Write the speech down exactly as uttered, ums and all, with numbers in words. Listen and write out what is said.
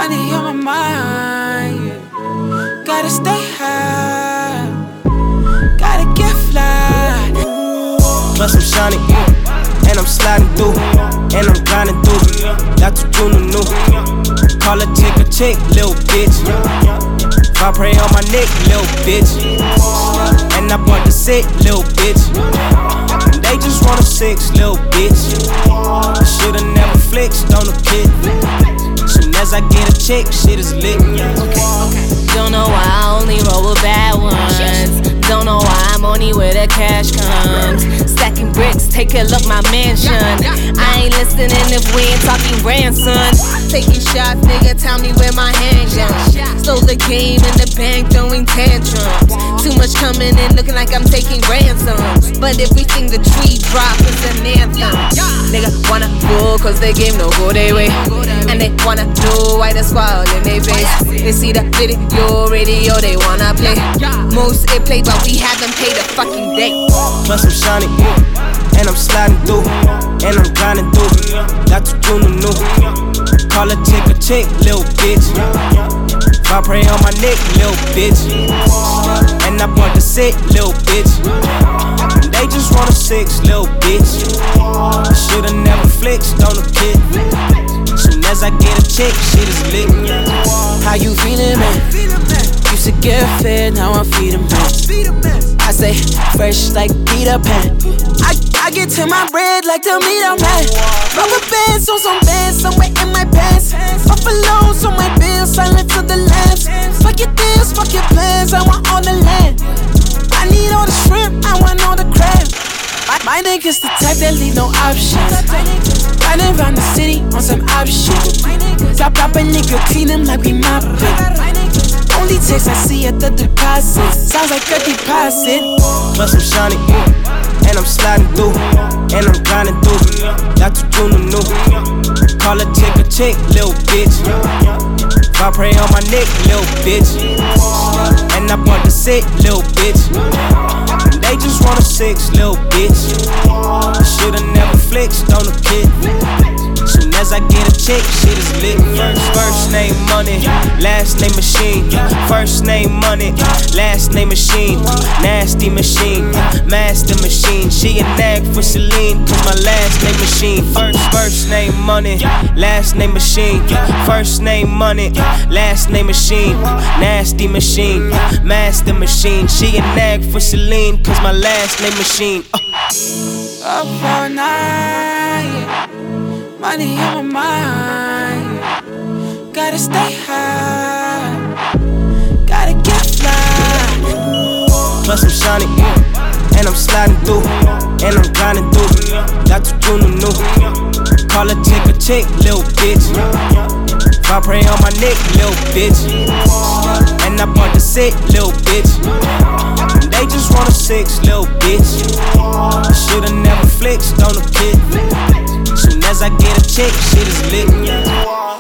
Money on my mind, yeah. Gotta stay high, gotta get fly. Plus I'm shining, and I'm sliding through, and I'm grinding through. That's what you knew. Call her, take a chick, little bitch. Vibrate on my neck, little bitch. And I bought the set, little bitch. They just want a six, little bitch. Shoulda never flexed on a kid. Soon as I get a check, shit is lit. Don't know why I only roll with bad ones. Don't know why I'm only where the cash comes. Stacking bricks, take a look my mansion. I ain't listening if we ain't talking ransom. Taking shots, nigga, tell me where my handgun. Stole the game in the bank, throwing tantrums. Too much coming in, looking like I'm taking ransoms. But everything the tree drop is an anthem. Nigga wanna fool cause they game no go they way. And they wanna know why the squad in they face. They see the video, radio, they wanna play. Most it play, but we haven't paid a fucking day. Plus I'm shining, and I'm sliding through, and I'm grinding through. That's what you knew. Call her, take a chick, little bitch. Vibrate on my neck, little bitch. And I bought the set, little bitch. They just want a six, little bitch. Shoulda never flexed on a kid. Soon as I get a check, shit is lit. How you feeling, man? Used to get fed, now I'm feeding man. I say fresh like Peter Pan. I, I get to my bread like the meter man. Rubber bands on some bands somewhere in my pants. Buffaloes on my bills, silent to the lambs. Fuck your deals, fuck your plans, I want all the land. I need all the shrimp, I want all the crab. My, my niggas the type that leave no options. Riding around the city on some option. Drop, drop a nigga, clean him like we mopping. Only text I see at the deposit. Sounds like a deposit. Plus I'm shining, and I'm sliding through, and I'm grinding through. That's what you knew. Call her, take a chick, little bitch. Vibrate on my neck, little bitch. And I bought the set, little bitch. They just want a six, little bitch. Shoulda never flexed on a kid. Soon as I get a check, shit is lit. First, first name money, last name machine. First name money, last name machine. Nasty machine, master machine. She a nag for Celine, cause my last name machine. First, first name money, last name machine. First name money, last name machine. Nasty machine, master machine. She a nag for Celine, cause my last name machine. uh. Up all night, yeah. Money on my mind, yeah. Gotta stay high, gotta get fly. Plus I'm shining, and I'm sliding through, and I'm grinding through. That's what you knew. Call her, take a chick, little bitch. Vibrate on my neck, little bitch. And I bought the set, little bitch. They just want a six, little bitch. Shoulda never flexed on a kid. Soon as I get a check, shit is lit.